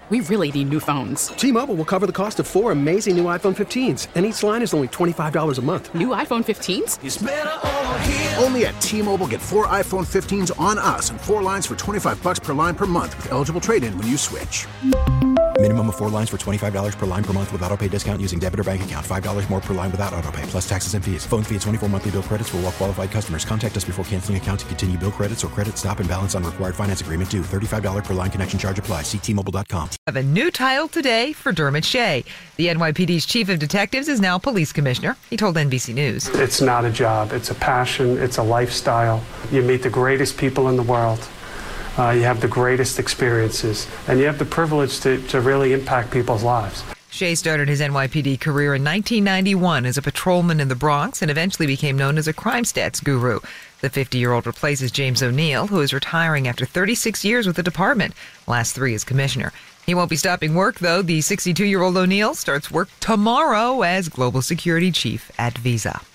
We really need new phones. T-Mobile will cover the cost of 4 amazing new iPhone 15s, and each line is only $25 a month. New iPhone 15s? It's better over here. Only at T-Mobile, get 4 iPhone 15s on us and 4 lines for $25 per line per month with eligible trade-in when you switch. Minimum of 4 lines for $25 per line per month with autopay discount using debit or bank account. $5 more per line without autopay, plus taxes and fees. Phone fee at 24 monthly bill credits for well-qualified customers. Contact us before canceling account to continue bill credits or credit stop and balance on required finance agreement due. $35 per line connection charge applies. See T-Mobile.com. Have a new title today for Dermot Shea. The NYPD's chief of detectives is now police commissioner. He told NBC News. It's not a job. It's a passion. It's a lifestyle. You meet the greatest people in the world. You have the greatest experiences, and you have the privilege to really impact people's lives. Shea started his NYPD career in 1991 as a patrolman in the Bronx and eventually became known as a crime stats guru. The 50-year-old replaces James O'Neill, who is retiring after 36 years with the department, last 3 as commissioner. He won't be stopping work, though. The 62-year-old O'Neill starts work tomorrow as global security chief at Visa.